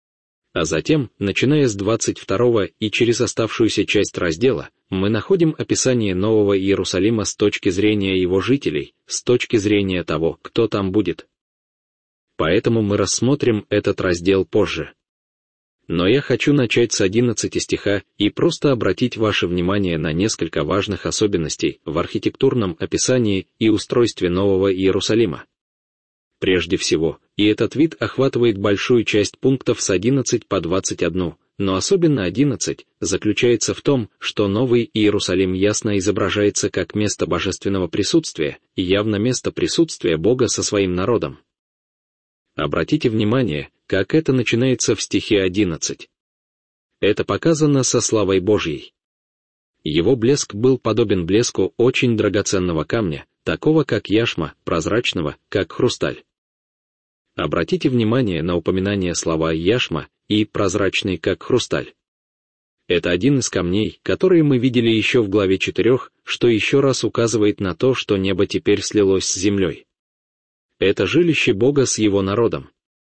А затем, начиная с двадцать второго и через оставшуюся часть раздела, мы находим описание Нового Иерусалима с точки зрения его жителей, с точки зрения того, кто там будет. Поэтому мы рассмотрим этот раздел позже. Но я хочу начать с одиннадцатого стиха и просто обратить ваше внимание на несколько важных особенностей в архитектурном описании и устройстве Нового Иерусалима. Прежде всего, и этот вид охватывает большую часть пунктов с одиннадцати по двадцать один, но особенно одиннадцать, заключается в том, что Новый Иерусалим ясно изображается как место божественного присутствия, и явно место присутствия Бога со своим народом. Обратите внимание, как это начинается в стихе одиннадцать. Это показано со славой Божьей. Его блеск был подобен блеску очень драгоценного камня, такого как яшма, прозрачного, как хрусталь. Обратите внимание на упоминание слова «яшма» и «прозрачный, как хрусталь». Это один из камней, которые мы видели еще в главе четырех, что еще раз указывает на то, что небо теперь слилось с землей. Это жилище Бога с его народом.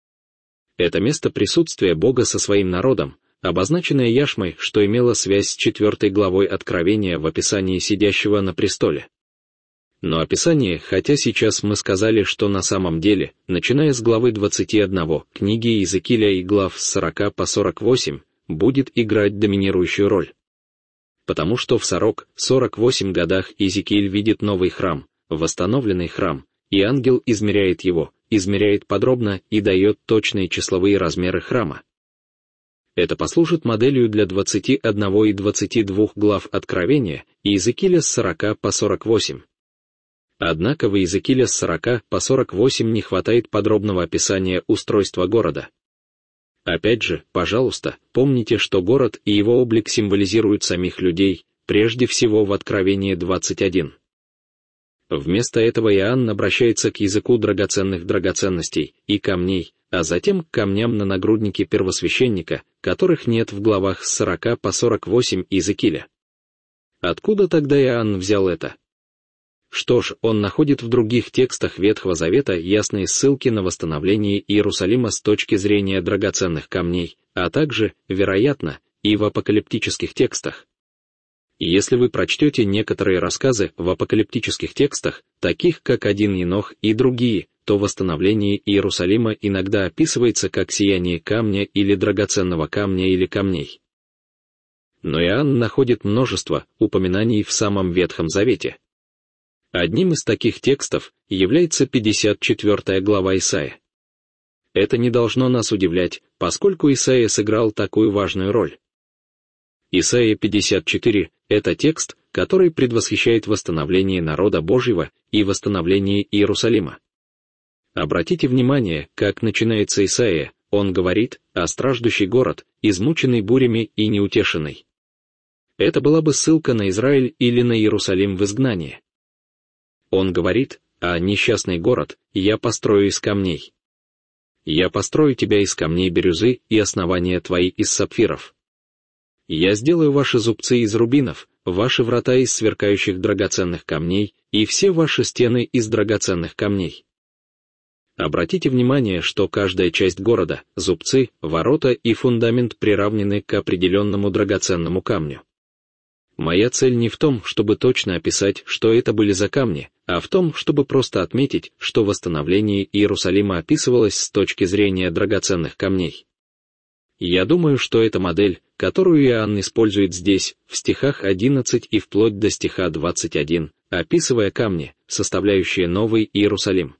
Это место присутствия Бога со своим народом, обозначенное яшмой, что имело связь с четвертой главой Откровения в описании сидящего на престоле. Но описание, хотя сейчас мы сказали, что на самом деле, начиная с главы двадцати одного книги Иезекииля и глав с сорока по сорок восемь, будет играть доминирующую роль. Потому что в сорок-сорок восемь годах Иезекииль видит новый храм, восстановленный храм, и ангел измеряет его, измеряет подробно и дает точные числовые размеры храма. Это послужит моделью для двадцати одного и двадцати двух глав Откровения Иезекииля с сорока по сорок восемь. Однако в Иезекииля с сорока по сорок восемь не хватает подробного описания устройства города. Опять же, пожалуйста, помните, что город и его облик символизируют самих людей, прежде всего в Откровении двадцать один. Вместо этого Иоанн обращается к языку драгоценных драгоценностей и камней, а затем к камням на нагруднике первосвященника, которых нет в главах с сорока по сорок восемь Иезекииля. Откуда тогда Иоанн взял это? Что ж, он находит в других текстах Ветхого Завета ясные ссылки на восстановление Иерусалима с точки зрения драгоценных камней, а также, вероятно, и в апокалиптических текстах. Если вы прочтете некоторые рассказы в апокалиптических текстах, таких как один Енох и другие, то восстановление Иерусалима иногда описывается как сияние камня или драгоценного камня или камней. Но Иоанн находит множество упоминаний в самом Ветхом Завете. Одним из таких текстов является пятьдесят четвёртая глава Исаия. Это не должно нас удивлять, поскольку Исаия сыграл такую важную роль. Исаия пятьдесят четыре — это текст, который предвосхищает восстановление народа Божьего и восстановление Иерусалима. Обратите внимание, как начинается Исаия, он говорит о страждущий город, измученный бурями и неутешенный. Это была бы ссылка на Израиль или на Иерусалим в изгнании. Он говорит, а несчастный город я построю из камней. Я построю тебя из камней бирюзы и основания твои из сапфиров. Я сделаю ваши зубцы из рубинов, ваши врата из сверкающих драгоценных камней и все ваши стены из драгоценных камней. Обратите внимание, что каждая часть города, зубцы, ворота и фундамент приравнены к определенному драгоценному камню. Моя цель не в том, чтобы точно описать, что это были за камни, а в том, чтобы просто отметить, что восстановление Иерусалима описывалось с точки зрения драгоценных камней. Я думаю, что эта модель, которую Иоанн использует здесь, в стихах одиннадцать и вплоть до стиха двадцать один, описывая камни, составляющие Новый Иерусалим.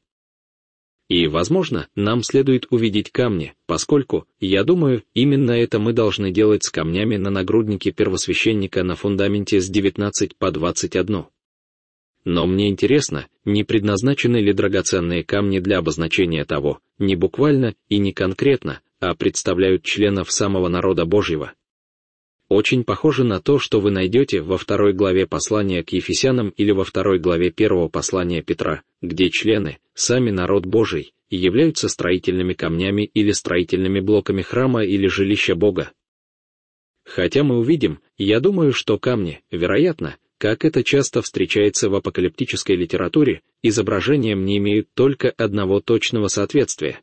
И, возможно, нам следует увидеть камни, поскольку, я думаю, именно это мы должны делать с камнями на нагруднике первосвященника на фундаменте с девятнадцати по двадцать один. Но мне интересно, не предназначены ли драгоценные камни для обозначения того, не буквально и не конкретно, а представляют членов самого народа Божьего. Очень похоже на то, что вы найдете во второй главе послания к Ефесянам или во второй главе первого послания Петра, где члены, сами народ Божий, являются строительными камнями или строительными блоками храма или жилища Бога. Хотя мы увидим, я думаю, что камни, вероятно, как это часто встречается в апокалиптической литературе, изображениям не имеют только одного точного соответствия.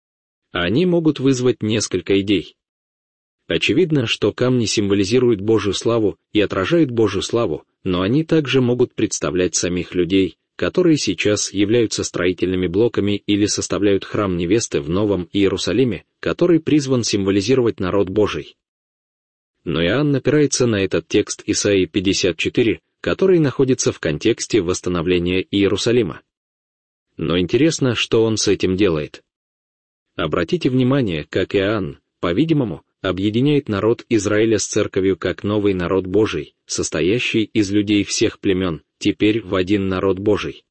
Они могут вызвать несколько идей. Очевидно, что камни символизируют Божью славу и отражают Божью славу, но они также могут представлять самих людей, которые сейчас являются строительными блоками или составляют храм невесты в Новом Иерусалиме, который призван символизировать народ Божий. Но Иоанн опирается на этот текст Исаии пятьдесят четыре, который находится в контексте восстановления Иерусалима. Но интересно, что он с этим делает. Обратите внимание, как Иоанн, по-видимому, объединяет народ Израиля с церковью как новый народ Божий, состоящий из людей всех племен, теперь в один народ Божий.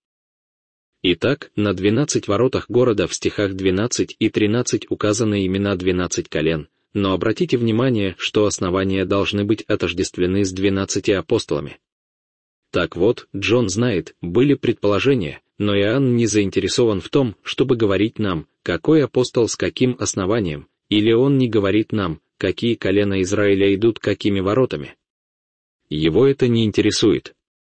Итак, на двенадцати воротах города в стихах двенадцать и тринадцать указаны имена двенадцати колен, но обратите внимание, что основания должны быть отождествлены с двенадцатью апостолами. Так вот, Джон знает, были предположения, но Иоанн не заинтересован в том, чтобы говорить нам, какой апостол с каким основанием, или он не говорит нам, какие колена Израиля идут какими воротами. Его это не интересует.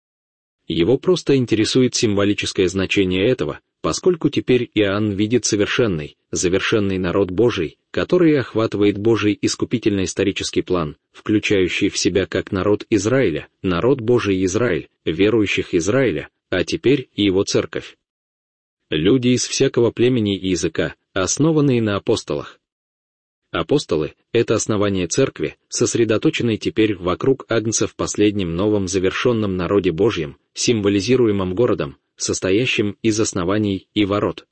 Его просто интересует символическое значение этого, поскольку теперь Иоанн видит совершенный, завершенный народ Божий, который охватывает Божий искупительный исторический план, включающий в себя как народ Израиля, народ Божий Израиль, верующих Израиля, а теперь и его церковь. Люди из всякого племени и языка, основанные на апостолах. Апостолы — это основание церкви, сосредоточенной теперь вокруг Агнца в последнем новом завершенном народе Божьем, символизируемом городом, состоящим из оснований и ворот.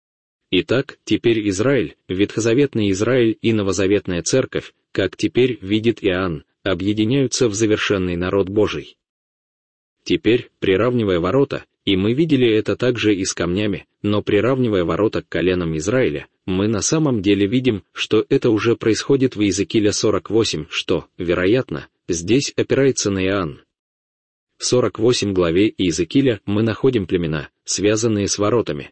Итак, теперь Израиль, ветхозаветный Израиль и новозаветная церковь, как теперь видит Иоанн, объединяются в завершенный народ Божий. Теперь, приравнивая ворота, и мы видели это также и с камнями, но приравнивая ворота к коленам Израиля, мы на самом деле видим, что это уже происходит в Иезекииле сорок восемь, что, вероятно, здесь опирается на Иоанн. В сорок восьмой главе Иезекииля мы находим племена, связанные с воротами.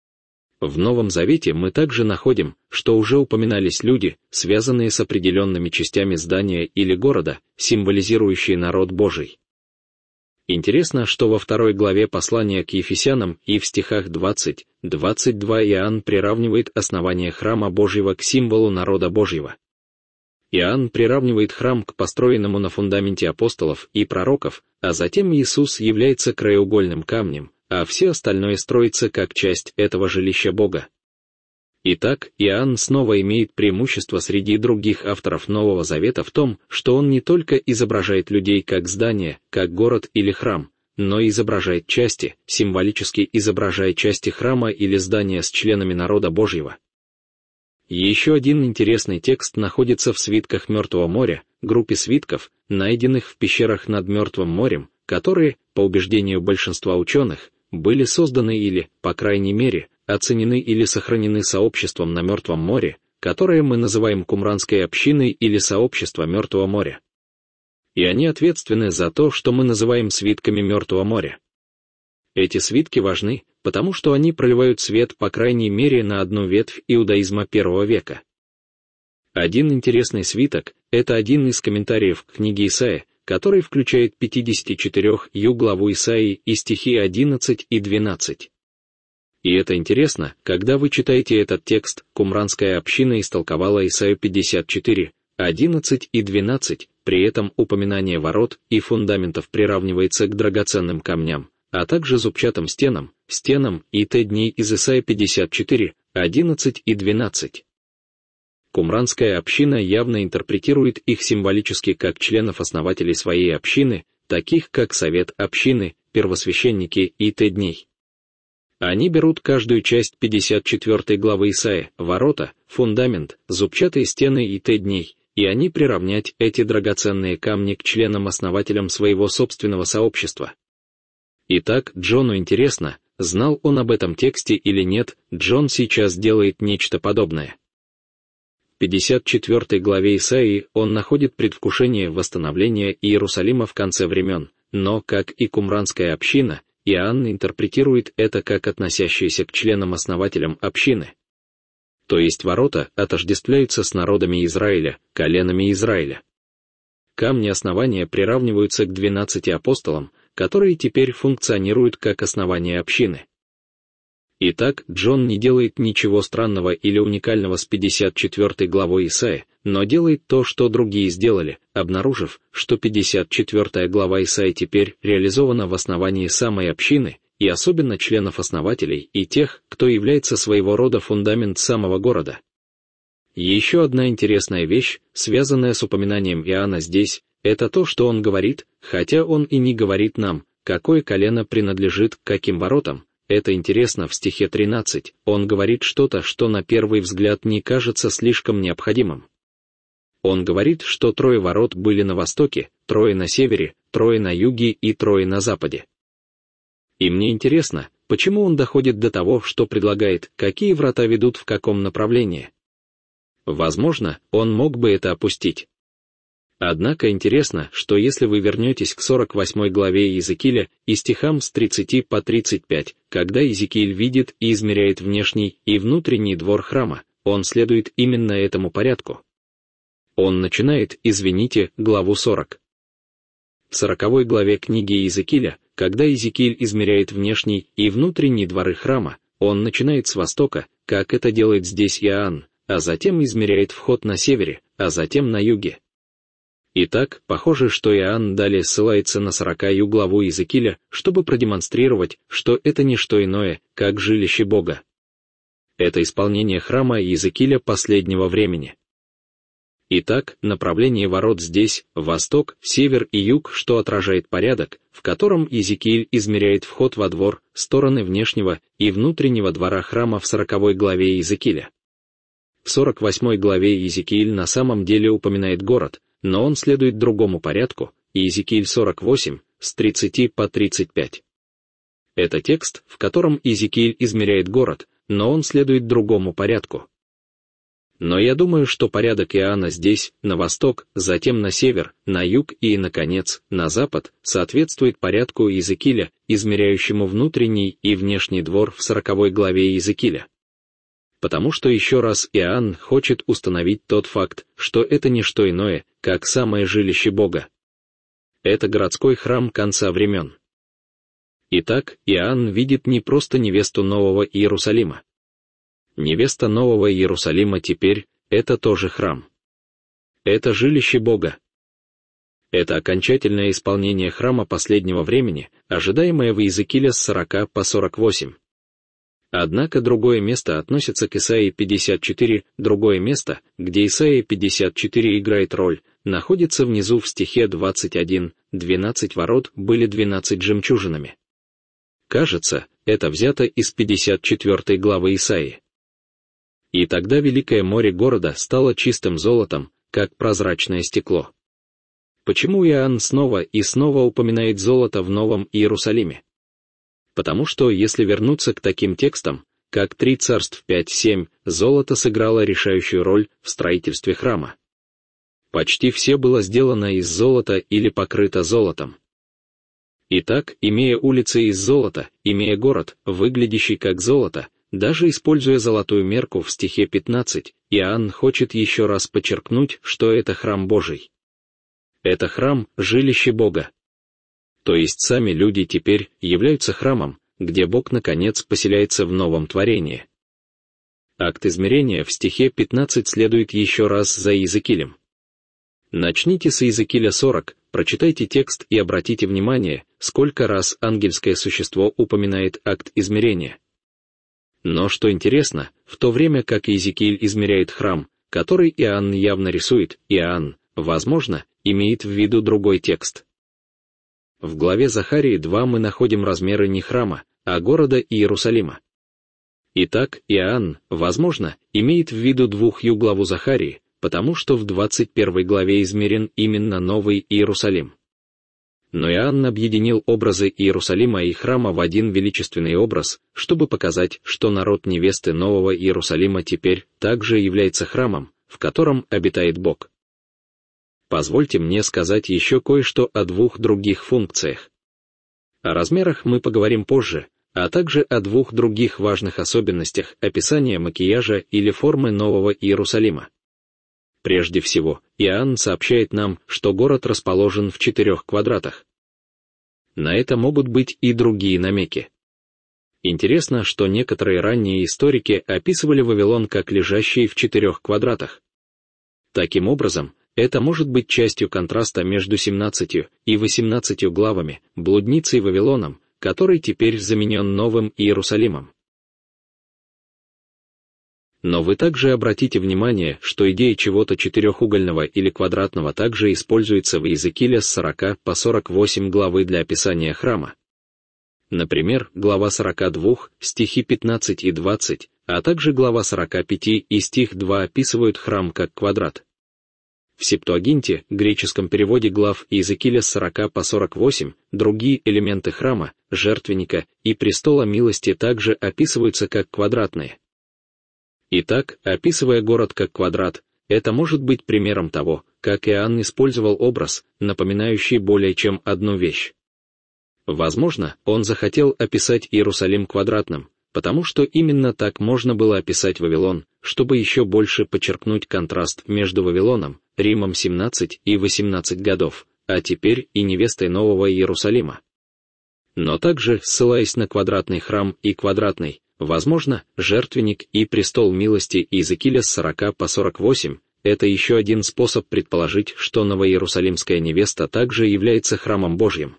В Новом Завете мы также находим, что уже упоминались люди, связанные с определенными частями здания или города, символизирующие народ Божий. Интересно, что во второй главе послания к Ефесянам и в стихах двадцать двадцать два Иоанн приравнивает основание храма Божьего к символу народа Божьего. Иоанн приравнивает храм к построенному на фундаменте апостолов и пророков, а затем Иисус является краеугольным камнем, а все остальное строится как часть этого жилища Бога. Итак, Иоанн снова имеет преимущество среди других авторов Нового Завета в том, что он не только изображает людей как здание, как город или храм, но и изображает части, символически изображая части храма или здания с членами народа Божьего. Еще один интересный текст находится в свитках Мертвого моря, группе свитков, найденных в пещерах над Мертвым морем, которые, по убеждению большинства ученых, были созданы или, по крайней мере, оценены или сохранены сообществом на Мертвом море, которое мы называем Кумранской общиной или сообщество Мертвого моря. И они ответственны за то, что мы называем свитками Мертвого моря. Эти свитки важны, потому что они проливают свет по крайней мере на одну ветвь иудаизма первого века. Один интересный свиток — это один из комментариев к книге Исаия, который включает пятьдесят четвёртую главу Исаии и стихи одиннадцать и двенадцать. И это интересно, когда вы читаете этот текст, Кумранская община истолковала Исаию пятьдесят четыре, одиннадцать и двенадцать, при этом упоминание ворот и фундаментов приравнивается к драгоценным камням, а также зубчатым стенам, стенам и т дней из Исаии пятьдесят четыре, одиннадцать и двенадцать. Кумранская община явно интерпретирует их символически как членов-основателей своей общины, таких как Совет общины, первосвященники и т дней. Они берут каждую часть пятьдесят четвёртой главы Исаии, ворота, фундамент, зубчатые стены и т дней, и они приравнять эти драгоценные камни к членам-основателям своего собственного сообщества. Итак, Джону интересно, знал он об этом тексте или нет, Джон сейчас делает нечто подобное. В пятьдесят четвёртой главе Исаии он находит предвкушение восстановления Иерусалима в конце времен, но, как и Кумранская община, Иоанн интерпретирует это как относящееся к членам-основателям общины. То есть ворота отождествляются с народами Израиля, коленами Израиля. Камни основания приравниваются к двенадцати апостолам, которые теперь функционируют как основание общины. Итак, Джон не делает ничего странного или уникального с пятьдесят четвёртой главой Исаии, но делает то, что другие сделали, обнаружив, что пятьдесят четвёртая глава Исаии теперь реализована в основании самой общины, и особенно членов-основателей и тех, кто является своего рода фундамент самого города. Еще одна интересная вещь, связанная с упоминанием Иоанна здесь, это то, что он говорит, хотя он и не говорит нам, какое колено принадлежит к каким воротам. Это интересно в стихе тринадцать, он говорит что-то, что на первый взгляд не кажется слишком необходимым. Он говорит, что трое ворот были на востоке, трое на севере, трое на юге и трое на западе. И мне интересно, почему он доходит до того, что предлагает, какие врата ведут в каком направлении. Возможно, он мог бы это опустить. Однако интересно, что если вы вернетесь к сорок восьмой главе Иезекииля и стихам с тридцати по тридцать пять, когда Иезекииль видит и измеряет внешний и внутренний двор храма, он следует именно этому порядку. Он начинает, извините, главу сорок. В сороковой главе книги Иезекииля, когда Иезекииль измеряет внешний и внутренний дворы храма, он начинает с востока, как это делает здесь Иоанн, а затем измеряет вход на севере, а затем на юге. Итак, похоже, что Иоанн далее ссылается на сороковую главу Иезекииля, чтобы продемонстрировать, что это не что иное, как жилище Бога. Это исполнение храма Иезекииля последнего времени. Итак, направление ворот здесь — восток, север и юг, что отражает порядок, в котором Иезекииль измеряет вход во двор, стороны внешнего и внутреннего двора храма в сороковой главе Иезекииля. В сорок восьмой главе Иезекииль на самом деле упоминает город, но он следует другому порядку, Иезекииль сорок восемь, с тридцати по тридцать пять. Это текст, в котором Иезекииль измеряет город, но он следует другому порядку. Но я думаю, что порядок Иоанна здесь, на восток, затем на север, на юг и, наконец, на запад, соответствует порядку Иезекииля, измеряющему внутренний и внешний двор в сороковой главе Иезекииля. Потому что еще раз Иоанн хочет установить тот факт, что это не что иное, как самое жилище Бога. Это городской храм конца времен. Итак, Иоанн видит не просто невесту Нового Иерусалима. Невеста Нового Иерусалима теперь — это тоже храм. Это жилище Бога. Это окончательное исполнение храма последнего времени, ожидаемое в Иезекииле с сорока по сорок восемь. Однако другое место относится к Исаии пятьдесят четыре, другое место, где Исаия пятьдесят четыре играет роль, находится внизу в стихе двадцать один, двенадцать ворот были двенадцать жемчужинами. Кажется, это взято из пятьдесят четвёртой главы Исаии. И тогда великое море города стало чистым золотом, как прозрачное стекло. Почему Иоанн снова и снова упоминает золото в Новом Иерусалиме? Потому что, если вернуться к таким текстам, как три царств пять семь, золото сыграло решающую роль в строительстве храма. Почти все было сделано из золота или покрыто золотом. Итак, имея улицы из золота, имея город, выглядящий как золото, даже используя золотую мерку в стихе пятнадцать, Иоанн хочет еще раз подчеркнуть, что это храм Божий. Это храм — жилище Бога. То есть сами люди теперь являются храмом, где Бог наконец поселяется в новом творении. Акт измерения в стихе пятнадцать следует еще раз за Иезекиилем. Начните с Иезекииля сорок, прочитайте текст и обратите внимание, сколько раз ангельское существо упоминает акт измерения. Но что интересно, в то время как Иезекииль измеряет храм, который Иоанн явно рисует, Иоанн, возможно, имеет в виду другой текст. В главе Захарии два мы находим размеры не храма, а города Иерусалима. Итак, Иоанн, возможно, имеет в виду двухью главу Захарии, потому что в двадцать первой главе измерен именно Новый Иерусалим. Но Иоанн объединил образы Иерусалима и храма в один величественный образ, чтобы показать, что народ невесты Нового Иерусалима теперь также является храмом, в котором обитает Бог. Позвольте мне сказать еще кое-что о двух других функциях. О размерах мы поговорим позже, а также о двух других важных особенностях описания макияжа или формы Нового Иерусалима. Прежде всего, Иоанн сообщает нам, что город расположен в четырех квадратах. На это могут быть и другие намеки. Интересно, что некоторые ранние историки описывали Вавилон как лежащий в четырех квадратах. Таким образом, это может быть частью контраста между семнадцатью и восемнадцатью главами, блудницей Вавилоном, который теперь заменен Новым Иерусалимом. Но вы также обратите внимание, что идея чего-то четырехугольного или квадратного также используется в Иезекииле с сорока по сорок восемь главы для описания храма. Например, глава сорок два, стихи пятнадцать и двадцать, а также глава сорок пять и стих два описывают храм как квадрат. В Септуагинте, греческом переводе глав Иезекииля с сорока по сорок восемь, другие элементы храма, жертвенника и престола милости также описываются как квадратные. Итак, описывая город как квадрат, это может быть примером того, как Иоанн использовал образ, напоминающий более чем одну вещь. Возможно, он захотел описать Иерусалим квадратным, потому что именно так можно было описать Вавилон, чтобы еще больше подчеркнуть контраст между Вавилоном, Римом семнадцать и восемнадцать годов, а теперь и невестой Нового Иерусалима. Но также, ссылаясь на квадратный храм и квадратный, возможно, жертвенник и престол милости Иезекииля с сорока по сорок восемь, это еще один способ предположить, что новоиерусалимская невеста также является храмом Божьим.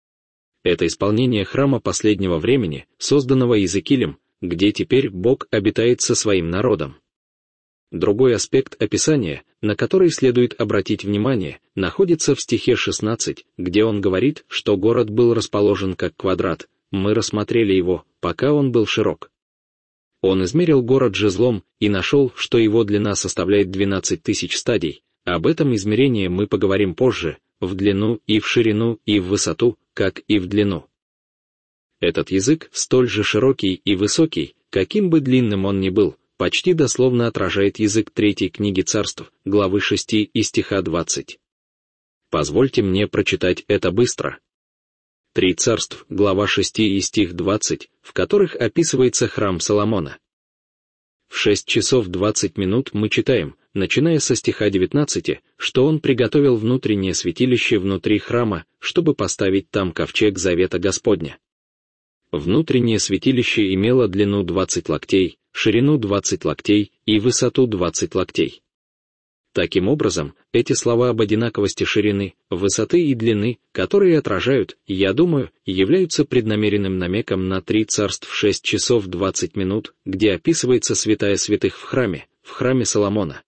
Это исполнение храма последнего времени, созданного Иезекиилем, где теперь Бог обитает со своим народом. Другой аспект описания, на который следует обратить внимание, находится в стихе шестнадцать, где он говорит, что город был расположен как квадрат, мы рассмотрели его, пока он был широк. Он измерил город жезлом и нашел, что его длина составляет двенадцать тысяч стадий. Об этом измерении мы поговорим позже, в длину и в ширину и в высоту, как и в длину. Этот язык, столь же широкий и высокий, каким бы длинным он ни был, почти дословно отражает язык третьей книги Царств, главы шести и стиха двадцать. Позвольте мне прочитать это быстро. Три Царств, глава шести и стих двадцать, в которых описывается храм Соломона. В шесть часов двадцать минут мы читаем, начиная со стиха девятнадцати, что он приготовил внутреннее святилище внутри храма, чтобы поставить там ковчег завета Господня. Внутреннее святилище имело длину двадцать локтей, ширину двадцать локтей и высоту двадцать локтей. Таким образом, эти слова об одинаковости ширины, высоты и длины, которые отражают, я думаю, являются преднамеренным намеком на три Царств в шесть часов двадцать минут, где описывается святая святых в храме, в храме Соломона.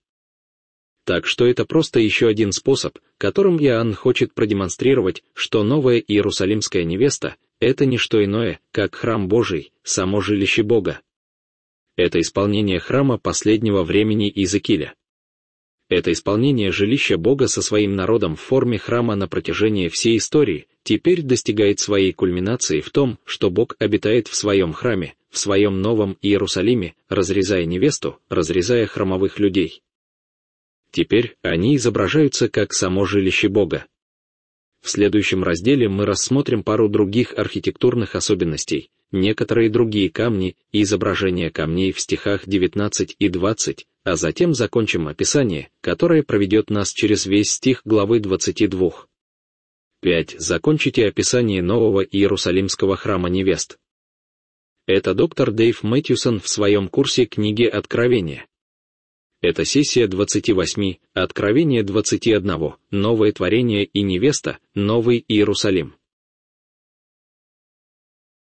Так что это просто еще один способ, которым Иоанн хочет продемонстрировать, что новая Иерусалимская невеста — это не что иное, как храм Божий, само жилище Бога. Это исполнение храма последнего времени Иезекииля. Это исполнение жилища Бога со своим народом в форме храма на протяжении всей истории теперь достигает своей кульминации в том, что Бог обитает в своем храме, в своем новом Иерусалиме, разрезая невесту, разрезая храмовых людей. Теперь они изображаются как само жилище Бога. В следующем разделе мы рассмотрим пару других архитектурных особенностей, некоторые другие камни и изображения камней в стихах девятнадцать и двадцать, а затем закончим описание, которое проведет нас через весь стих главы двадцати двух. пять. Закончите описание нового Иерусалимского храма невест. Это доктор Дэйв Мэтьюсон в своем курсе книги Откровения. Это сессия двадцати восьми, Откровение двадцати одного, Новое творение и невеста, Новый Иерусалим.